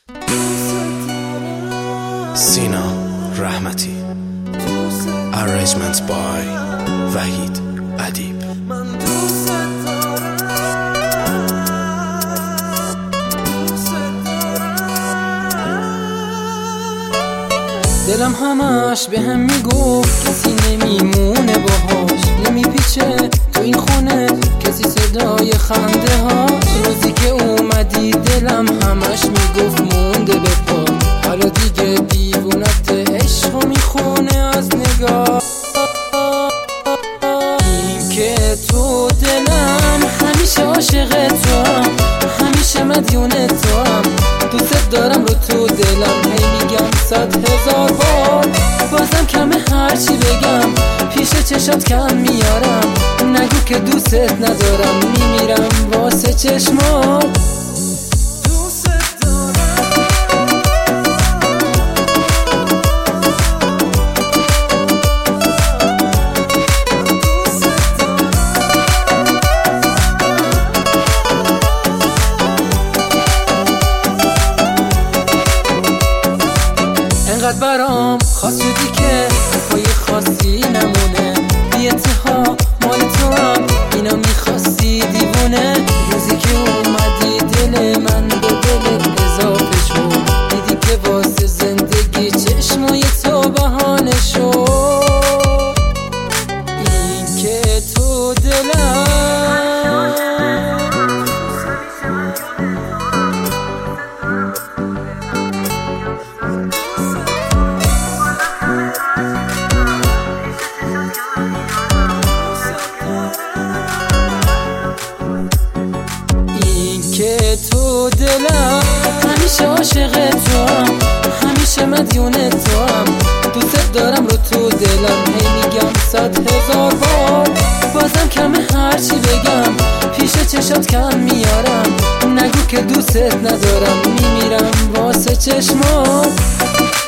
سینا رحمتی. Arrangement by وحید ادیب. دلم همش به هم میگفت کسی نمیمونه باهاش، نمیپیچه تو این خونه کسی صدای خنده ها. روزی که اومدی دلم همش میگفت مونده به پا، حالا دیگه دیوونت عشق میخونه از نگاه. این که تو دلم همیشه عاشق تو هم، همیشه مدیون تو هم، دوست دارم رو تو دلم هی میگم 100,000 بار، بازم کمه هرچی بگم پیش چشات کم میارم. نگو که دوست ندارم، میمیرم واسه چشمات. انقدر برام خاص شدی که پای خاصی نمونه، بی انتها مال تو هم اینا میخواستی دیوونه. روزی که اومدی دل من به دلت اضافه شد، دیدی که واسه زندگی چشمای تو بهانه شد. این که تو دلم که تو دلم همیشه عاشق تو هم، همیشه مدیون تو هم، دوست دارم رو تو دلم هی میگم 100,000 بار، بازم کمه هرچی بگم پیش چشات کم میارم. نگو که دوست ندارم، میمیرم واسه چشمات.